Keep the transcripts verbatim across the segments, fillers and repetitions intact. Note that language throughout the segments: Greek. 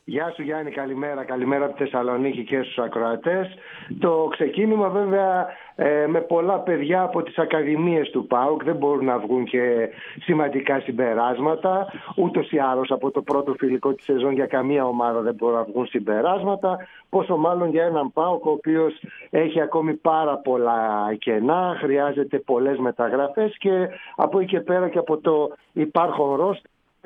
Γεια σου Γιάννη, καλημέρα. Καλημέρα από τη Θεσσαλονίκη και στους ακροατές. Το ξεκίνημα βέβαια ε, με πολλά παιδιά από τις ακαδημίες του ΠΑΟΚ. Δεν μπορούν να βγουν και σημαντικά συμπεράσματα. Ούτως ή άλλως από το πρώτο φιλικό της σεζόν για καμία ομάδα δεν μπορούν να βγουν συμπεράσματα. Πόσο μάλλον για έναν ΠΑΟΚ ο οποίος έχει ακόμη πάρα πολλά κενά, χρειάζεται πολλές μεταγραφές και από εκεί και πέρα και από το υπάρχον ρόστερ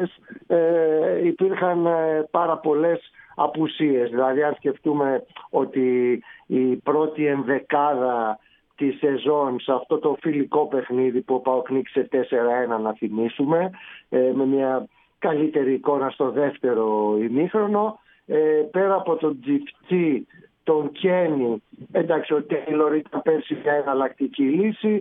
Ε, υπήρχαν ε, πάρα πολλές απουσίες. Δηλαδή αν σκεφτούμε ότι η πρώτη ενδεκάδα τη σεζόν σε αυτό το φιλικό παιχνίδι που ο ΠΑΟΚ νίκησε τέσσερα ένα, να θυμίσουμε, ε, με μια καλύτερη εικόνα στο δεύτερο ημίχρονο, ε, πέρα από τον Τζιφτσί, τον Κένι, εντάξει ο Τέιλορ ήταν πέρσι μια εναλλακτική λύση.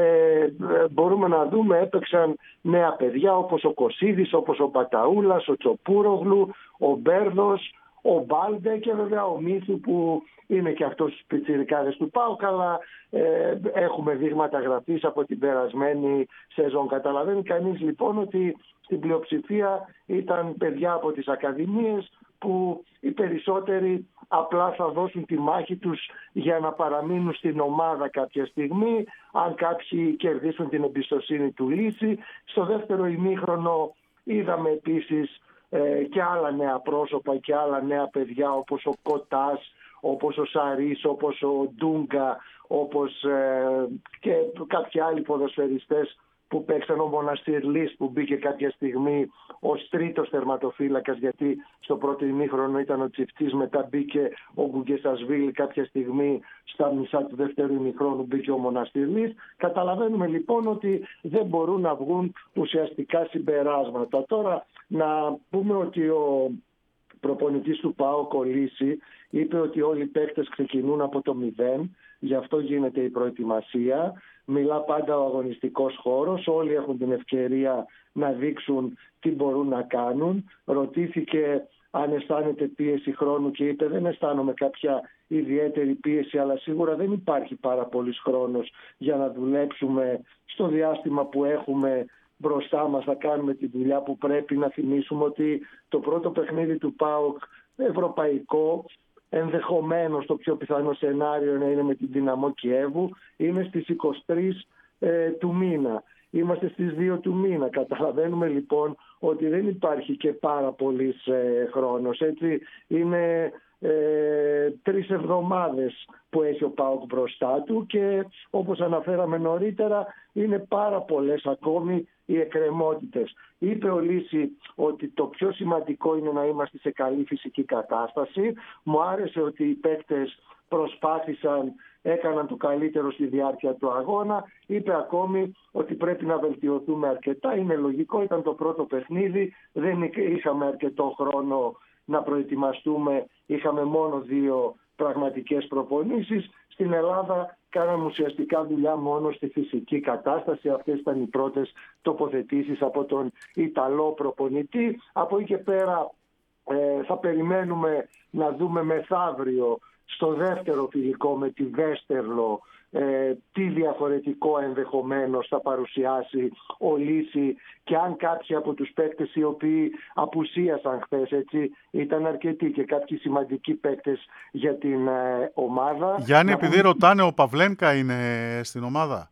Ε, μπορούμε να δούμε, έπαιξαν νέα παιδιά όπως ο Κωσίδης, όπως ο Παταούλας, ο Τσοπούρογλου, ο Μπέρδος, ο Μπάλντε και βέβαια ο Μίθου που είναι και αυτός στους πιτσιρικάδες του ΠΑΟΚ, αλλά ε, έχουμε δείγματα γραφής από την περασμένη σεζόν. Καταλαβαίνει κανείς λοιπόν ότι στην πλειοψηφία ήταν παιδιά από τις ακαδημίες που οι περισσότεροι απλά θα δώσουν τη μάχη τους για να παραμείνουν στην ομάδα κάποια στιγμή, αν κάποιοι κερδίσουν την εμπιστοσύνη του Λύση. Στο δεύτερο ημίχρονο είδαμε επίσης ε, και άλλα νέα πρόσωπα και άλλα νέα παιδιά όπως ο Κοτάς, όπως ο Σαρίς, όπως ο Ντούγκα, όπως ε, και κάποιοι άλλοι ποδοσφαιριστές που παίξαν, ο Μοναστηρλής που μπήκε κάποια στιγμή ως τρίτος τερματοφύλακας, γιατί στο πρώτο ημίχρονο ήταν ο Τσιφτής, μετά μπήκε ο Γκουγκεσασβίλη κάποια στιγμή στα μισά του δεύτερου ημίχρονου μπήκε ο Μοναστηρλής. Καταλαβαίνουμε λοιπόν ότι δεν μπορούν να βγουν ουσιαστικά συμπεράσματα. Τώρα να πούμε ότι ο προπονητής του ΠΑΟΚ, ο Λύση, είπε ότι όλοι οι παίκτες ξεκινούν από το μηδέν, γι' αυτό γίνεται η προετοιμασία. Μιλά πάντα ο αγωνιστικός χώρος, όλοι έχουν την ευκαιρία να δείξουν τι μπορούν να κάνουν. Ρωτήθηκε αν αισθάνεται πίεση χρόνου και είπε δεν αισθάνομαι κάποια ιδιαίτερη πίεση, αλλά σίγουρα δεν υπάρχει πάρα πολύς χρόνος για να δουλέψουμε στο διάστημα που έχουμε μπροστά μας, να κάνουμε τη δουλειά που πρέπει. Να θυμίσουμε ότι το πρώτο παιχνίδι του ΠΑΟΚ ευρωπαϊκό, ενδεχομένως το πιο πιθανό σενάριο να είναι με την Δυναμό Κιέβου, είναι στις είκοσι τρεις ε, του μήνα. Είμαστε στις δύο του μήνα. Καταλαβαίνουμε λοιπόν ότι δεν υπάρχει και πάρα πολύς ε, χρόνος. Έτσι είναι ε, τρεις εβδομάδες που έχει ο ΠΑΟΚ μπροστά του και όπως αναφέραμε νωρίτερα είναι πάρα πολλές ακόμη οι εκκρεμότητες. Είπε ο Λύση ότι το πιο σημαντικό είναι να είμαστε σε καλή φυσική κατάσταση. Μου άρεσε ότι οι παίκτες προσπάθησαν, έκαναν το καλύτερο στη διάρκεια του αγώνα. Είπε ακόμη ότι πρέπει να βελτιωθούμε αρκετά. Είναι λογικό, ήταν το πρώτο παιχνίδι, δεν είχαμε αρκετό χρόνο να προετοιμαστούμε, είχαμε μόνο δύο πραγματικές προπονήσεις. Στην Ελλάδα κάναμε ουσιαστικά δουλειά μόνο στη φυσική κατάσταση. Αυτές ήταν οι πρώτες τοποθετήσεις από τον Ιταλό προπονητή. Από εκεί και πέρα ε, θα περιμένουμε να δούμε μεθαύριο στο δεύτερο φιλικό με τη Βέστερλο ε, τι διαφορετικό ενδεχομένως θα παρουσιάσει ο Λύση και αν κάποιοι από τους παίκτες οι οποίοι απουσίασαν χθες, έτσι, ήταν αρκετοί και κάποιοι σημαντικοί παίκτες για την ε, ομάδα. Γιάννη, να... επειδή ρωτάνε, ο Παυλένκα είναι στην ομάδα?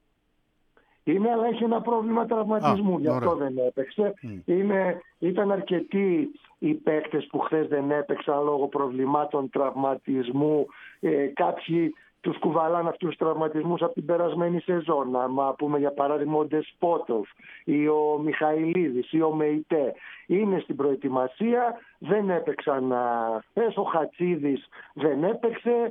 Είναι, αλλά έχει ένα πρόβλημα τραυματισμού, Α, γι' αυτό ωραία. δεν έπαιξε. Mm. Είναι, ήταν αρκετοί οι παίκτες που χθες δεν έπαιξαν λόγω προβλημάτων τραυματισμού. Ε, κάποιοι τους κουβαλάνε αυτούς τους τραυματισμούς από την περασμένη σεζόν. Να πούμε για παράδειγμα ο Ντεσπότοφ ή ο Μιχαηλίδης ή ο Μεϊτέ. Είναι στην προετοιμασία, δεν έπαιξαν χθες. Ο Χατσίδης δεν έπαιξε.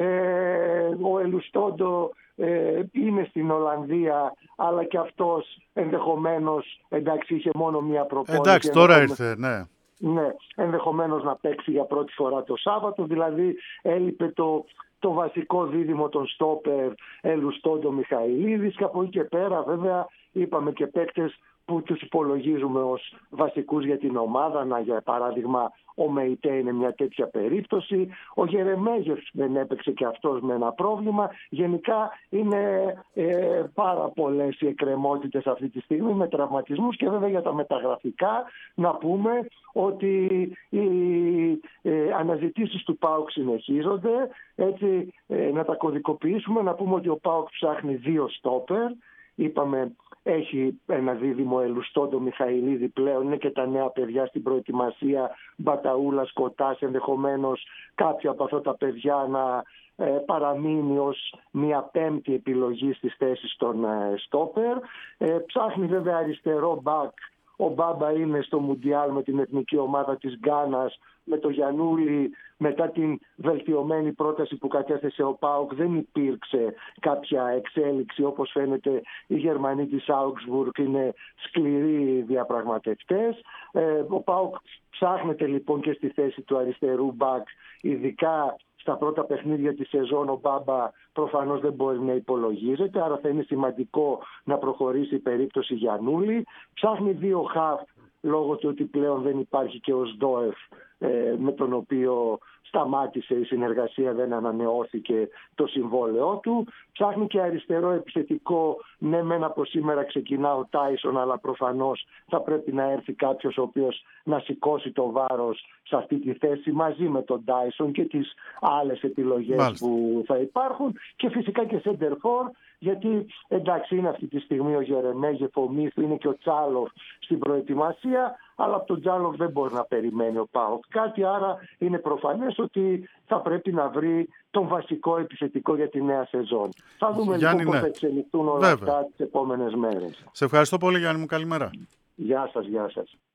Ε, ο Ελουστόντο ε, είναι στην Ολλανδία, αλλά και αυτός ενδεχομένως, εντάξει, είχε μόνο μία προπόνηση. Εντάξει, τώρα ήρθε, ναι. Ναι, ενδεχομένως να παίξει για πρώτη φορά το Σάββατο, δηλαδή έλειπε το, το βασικό δίδυμο των στόπερ Ελουστόντο Μιχαηλίδης και από εκεί και πέρα βέβαια είπαμε και παίκτες που τους υπολογίζουμε ως βασικούς για την ομάδα. Να, για παράδειγμα ο Μεϊτέ είναι μια τέτοια περίπτωση. Ο Γερεμέγεφ δεν έπαιξε και αυτός με ένα πρόβλημα. Γενικά είναι ε, πάρα πολλές οι εκκρεμότητες αυτή τη στιγμή με τραυματισμούς και βέβαια για τα μεταγραφικά να πούμε ότι η αναζητήσεις του ΠΑΟΚ συνεχίζονται. Έτσι, ε, να τα κωδικοποιήσουμε, να πούμε ότι ο ΠΑΟΚ ψάχνει δύο στόπερ. Είπαμε, έχει ένα δίδυμο Ελουστόντο Μιχαηλίδη πλέον, είναι και τα νέα παιδιά στην προετοιμασία, Μπαταούλας, Κοτάς, ενδεχομένως κάποια από αυτά τα παιδιά να ε, παραμείνει ως μια πέμπτη επιλογή στις θέσεις των ε, στόπερ. Ε, ψάχνει βέβαια αριστερό μπακ. Ο Μπάμπα είναι στο Μουντιάλ με την εθνική ομάδα της Γκάνας. Με το Γιαννούλη, μετά την βελτιωμένη πρόταση που κατέθεσε ο ΠΑΟΚ, δεν υπήρξε κάποια εξέλιξη. Όπως φαίνεται, οι Γερμανοί της Augsburg είναι σκληροί διαπραγματευτές. Ε, ο ΠΑΟΚ ψάχνεται λοιπόν και στη θέση του αριστερού μπακ, ειδικά στα πρώτα παιχνίδια της σεζόν. Ο Μπάμπα προφανώς δεν μπορεί να υπολογίζεται, άρα θα είναι σημαντικό να προχωρήσει η περίπτωση Γιαννούλη. Ψάχνει δύο χαφ, λόγω του ότι πλέον δεν υπάρχει και ο Σντόεφ, ε, με τον οποίο σταμάτησε η συνεργασία, δεν ανανεώθηκε το συμβόλαιό του. Ψάχνει και αριστερό επιθετικό. Ναι, μεν από σήμερα ξεκινά ο Τάισον, αλλά προφανώς θα πρέπει να έρθει κάποιος ο οποίος να σηκώσει το βάρος σε αυτή τη θέση μαζί με τον Τάισον και τις άλλες επιλογές Μάλιστα. που θα υπάρχουν. Και φυσικά και center for, γιατί εντάξει είναι αυτή τη στιγμή ο Γερεμέγεφ, ο Μίθου, είναι και ο Τσάλοφ στην προετοιμασία, αλλά από τον Τσάλοφ δεν μπορεί να περιμένει ο ΠΑΟΚ κάτι, άρα είναι προφανές ότι θα πρέπει να βρει τον βασικό επιθετικό για τη νέα σεζόν. Θα δούμε Γιάννη, λοιπόν πώς ναι. θα εξελιχθούν όλα Βέβαια. αυτά τις επόμενες μέρες. Σε ευχαριστώ πολύ, Γιάννη μου, καλημέρα. Γεια σας, γεια σας.